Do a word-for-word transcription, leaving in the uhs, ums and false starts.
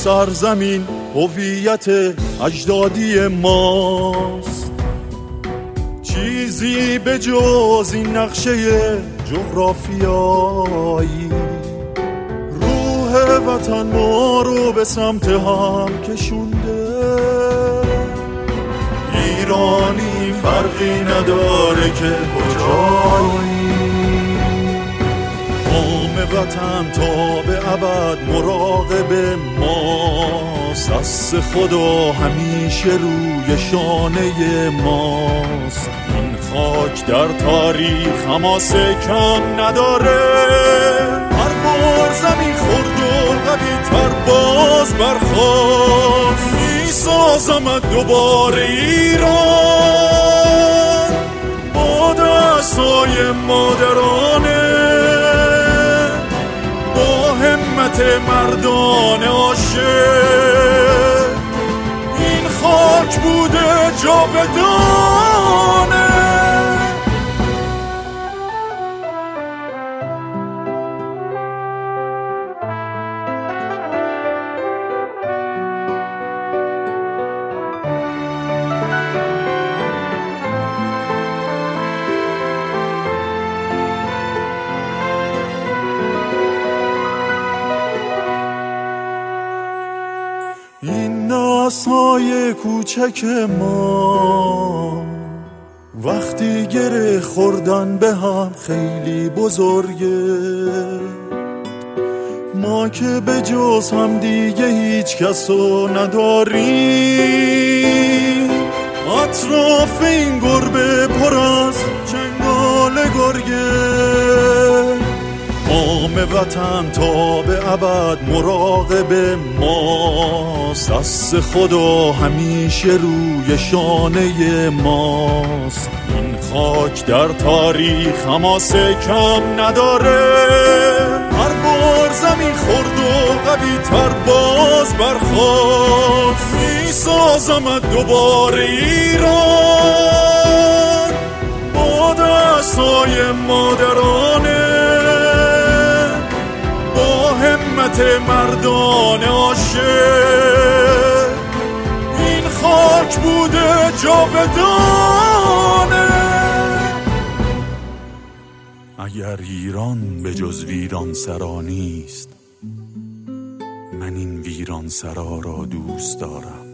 سرزمین هویت اجدادی ماست. چیزی به جز این نقشه جغرافیایی روح وطن ما رو به سمت هم کشونده. ایرانی فرقی نداره که کجایی، قوم وطن تا به ابد مراقب ماست. دست خدا همیشه روی شانه ماست. این خاک در تاریخ حماسه کم نداره، هر بار زمین خورد و قوی تر باز برخاست. می سازمت دوباره ایران با دستای مادرانه، با همت مردان عاشق. این خاک بوده جاودانه. این ناسای کوچک ما وقتی گره خوردن به هم خیلی بزرگه. ما که به جز هم دیگه هیچ کسو نداریم، اطراف این گربه پر از چنگال گرگه. قوم وطن تا به ابد مراقب ماست. دست خدا همیشه روی شانه ماست. این خاک در تاریخ حماسه کم نداره، هر بار زمین خورد و قوی تر باز برخاست. می سازمت دوباره ایران با دستای مادرانه، همت مردان عاشق. این خاک بوده جاودانه. اگر ایران به جز ویران سرا نیست، من این ویران سرا را دوست دارم.